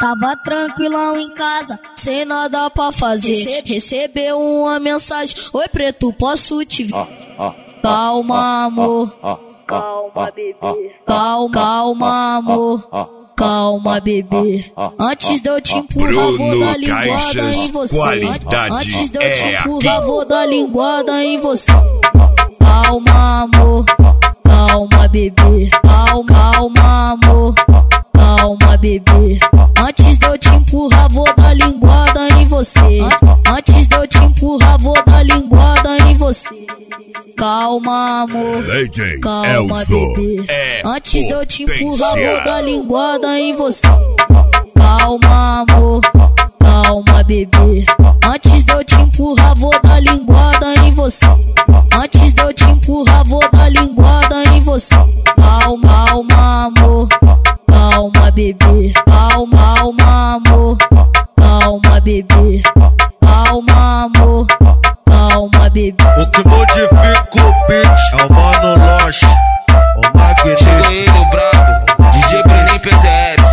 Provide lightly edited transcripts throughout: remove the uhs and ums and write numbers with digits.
Tava tranquilão em casa, sem nada pra fazer. Recebeu uma mensagem: oi preto, posso te ver? Calma amor, Calma, bebê. calma amor, calma bebê. Antes de eu te empurrar, vou dar linguada em você. Antes de eu te empurrar, vou dar linguada em você. Calma amor, calma bebê. Calma amor, calma bebê. Antes de eu te empurrar, vou dar linguada em você. Antes de eu te empurrar, vou dar linguada em você. Calma amor, calma bebê. Antes de eu te empurrar, vou dar linguada em você. Calma amor, calma bebê. Antes de eu te empurrar, vou dar linguada em você. Antes de eu te empurrar, vou dar linguada em você. Calma amor, calma bebê. Calma amor, calma bebê. Calma amor, calma bebê. O que modifica o beat é o Mano Loche, o Magneto. Chegou ele, o brabo, DJ Brenem PZS.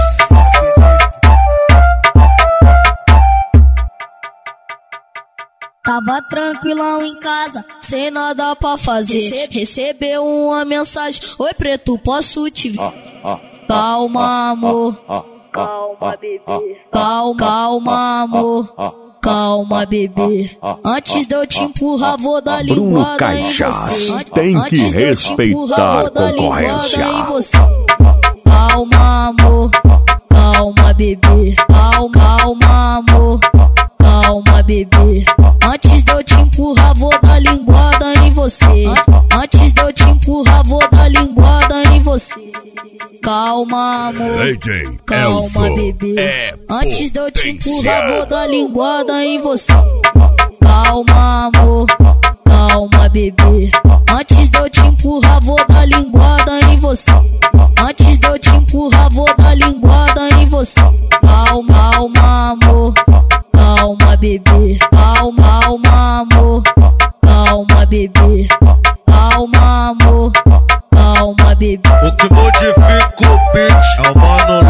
Tava tranquilão em casa, sem nada pra fazer. Recebeu uma mensagem: oi preto, posso te ver? Calma amor, Calma, bebê. calma amor, calma bebê. Antes de eu te empurrar, vou dar Bruno linguada em Cachaça você. tem que Antes de eu te respeitar empurrar, vou dar a concorrência. linguada em você. Calma amor, calma bebê. Calma amor, calma bebê. Antes de eu te empurrar, vou dar linguada em você. Antes de eu te empurrar, vou dar linguada em você. Calma amor, calma bebê. Antes de eu te empurrar, vou dar linguada em você. Calma amor, calma bebê. Antes de eu te empurrar, vou dar linguada em você. Antes de eu te empurrar, vou dar linguada em você. Calma amor, calma bebê. Calma amor, calma bebê. Calma amor, calma bebê. O que modifica o beat é o Mano